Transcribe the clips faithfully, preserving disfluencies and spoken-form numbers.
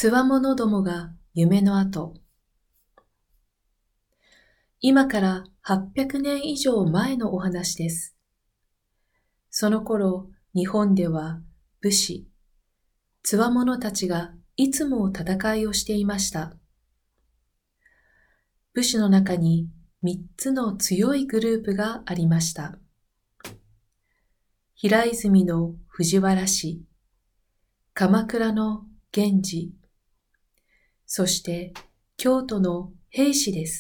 つわものどもが夢の後。今からはっぴゃくねん以上前のお話です。その頃、日本では武士、つわものたちがいつも戦いをしていました。武士の中に三つの強いグループがありました。平泉の藤原氏、鎌倉の源氏、そして京都の平氏です。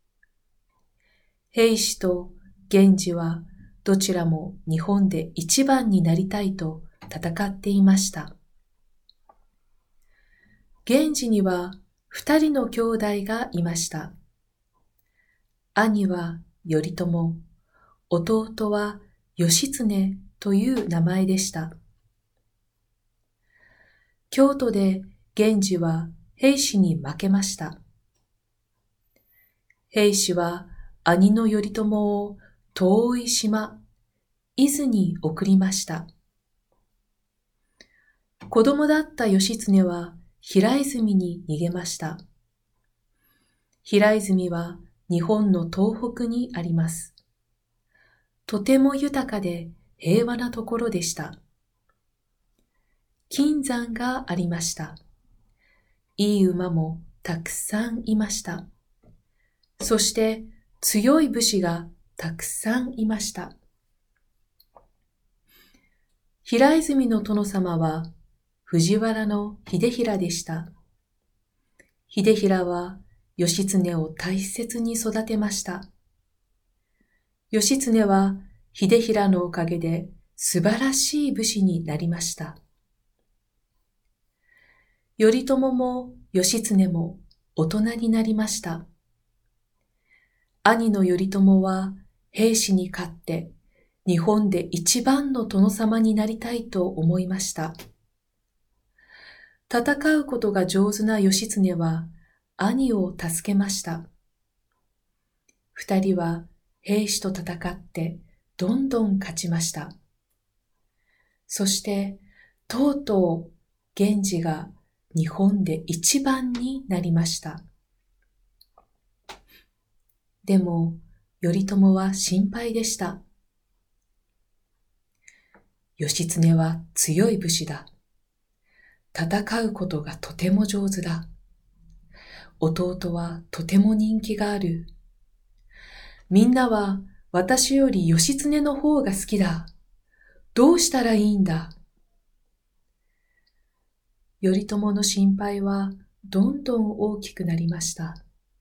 平氏と源氏はどちらも日本で一番になりたいと戦っていました。源氏には二人の兄弟がいました。兄は頼朝、弟は義経という名前でした。京都で源氏は平氏に負けました。平氏は兄の頼朝を遠い島、伊豆に送りました。子供だった義経は平泉に逃げました。平泉は日本の東北にあります。とても豊かで平和なところでした。金山がありました。いい馬もたくさんいました。そして強い武士がたくさんいました。平泉の殿様は藤原の秀衡でした。秀衡は義経を大切に育てました。義経は秀衡のおかげで素晴らしい武士になりました。頼朝も義経も大人になりました。兄の頼朝は平氏に勝って日本で一番の殿様になりたいと思いました。戦うことが上手な義経は兄を助けました。二人は平氏と戦ってどんどん勝ちました。そしてとうとう源氏が日本で一番になりました。でも頼朝は心配でした。義経は強い武士だ。戦うことがとても上手だ。弟はとても人気がある。みんなは私より義経の方が好きだ。どうしたらいいんだ。頼朝の心配はどんどん大きくなりました。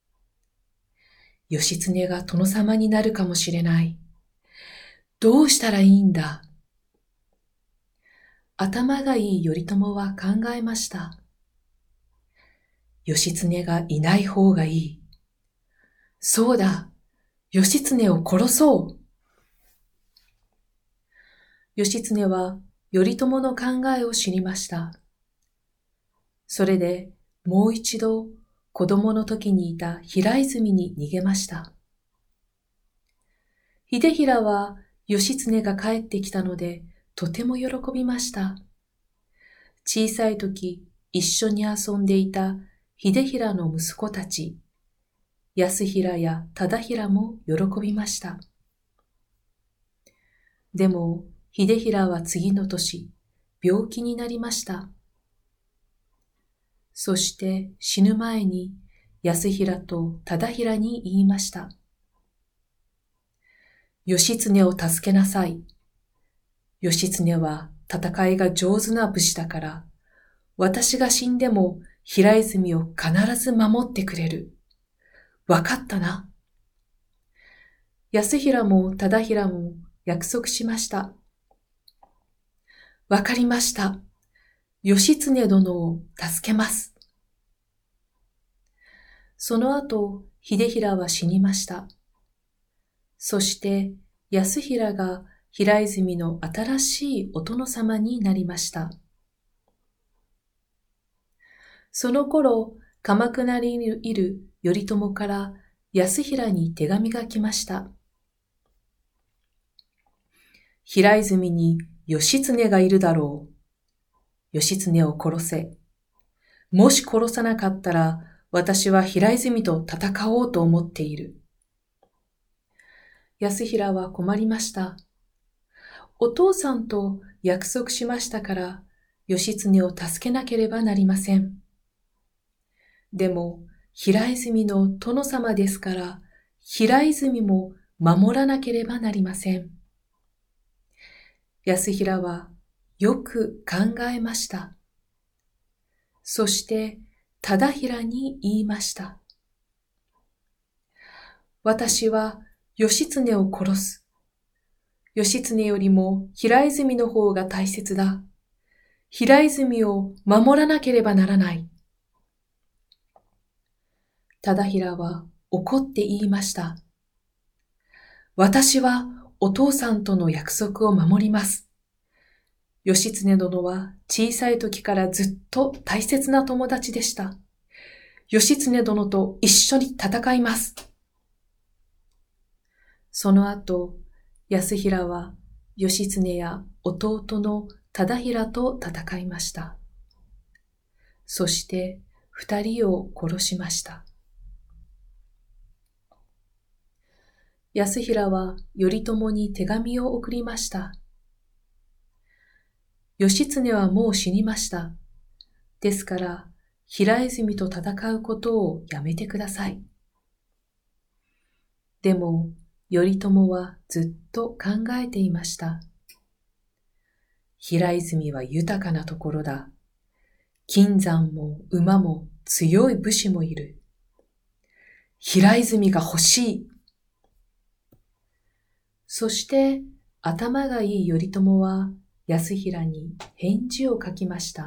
義経が殿様になるかもしれない。どうしたらいいんだ。頭がいい頼朝は考えました。義経がいない方がいい。そうだ、義経を殺そう。義経は頼朝の考えを知りました。それでもう一度子供の時にいた平泉に逃げました。秀衡は義経が帰ってきたのでとても喜びました。小さい時一緒に遊んでいた秀衡の息子たち、安衡や忠衡も喜びました。でも秀衡は次の年、病気になりました。そして死ぬ前に安衡と忠衡に言いました。義経を助けなさい。義経は戦いが上手な武士だから、私が死んでも平泉を必ず守ってくれる。わかったな。安衡も忠衡も約束しました。わかりました。義経殿を助けます。その後、秀衡は死にました。そして安衡が平泉の新しいお殿様になりました。その頃、鎌倉にいる頼朝から安衡に手紙が来ました。平泉に義経がいるだろう。義経を殺せ。 もし殺さなかったら、私は平泉と戦おうと思っている。安平は困りました。お父さんと約束しましたから、義経を助けなければなりません。でも、平泉の殿様ですから、平泉も守らなければなりません。安平はよく考えました。そして、忠平に言いました。私は義経を殺す。義経よりも平泉の方が大切だ。平泉を守らなければならない。忠平は怒って言いました。私はお父さんとの約束を守ります。義経殿は小さい時からずっと大切な友達でした。義経殿と一緒に戦います。その後、安平は義経や弟の忠平と戦いました。そして二人を殺しました。安平は頼朝に手紙を送りました。義経はもう死にました。ですから、平泉と戦うことをやめてください。でも、頼朝はずっと考えていました。平泉は豊かなところだ。金山も馬も強い武士もいる。平泉が欲しい。そして頭がいい頼朝は安平に返事を書きました。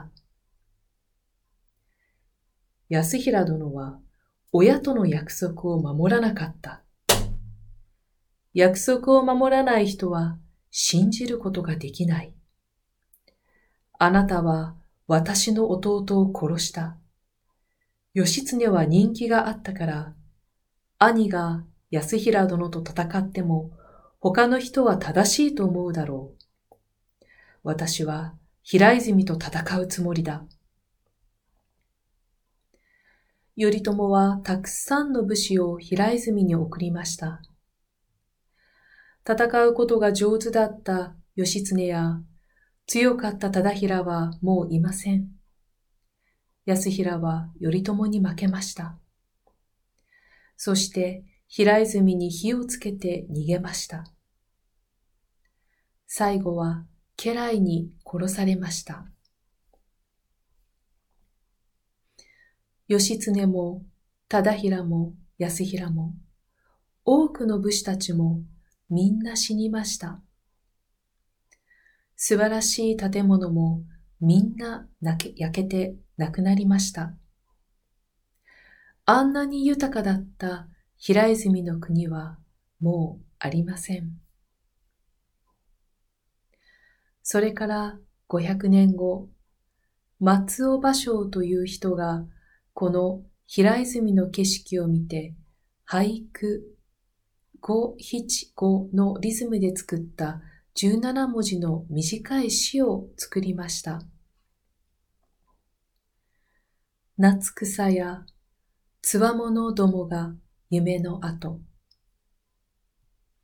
安平殿は親との約束を守らなかった。約束を守らない人は信じることができない。あなたは私の弟を殺した。義経は人気があったから、兄が安平殿と戦っても他の人は正しいと思うだろう。私は平泉と戦うつもりだ。頼朝はたくさんの武士を平泉に送りました。戦うことが上手だった義経や強かった忠平はもういません。安平は頼朝に負けました。そして平泉に火をつけて逃げました。最後は家来に殺されました。義経も忠平も安平も多くの武士たちもみんな死にました。素晴らしい建物もみんな焼けてなくなりました。あんなに豊かだった平泉の国はもうありません。それからごひゃくねんご、松尾芭蕉という人がこの平泉の景色を見て俳句ごひちごのリズムで作ったじゅうななもじの短い詩を作りました。夏草やつわものどもが夢の跡。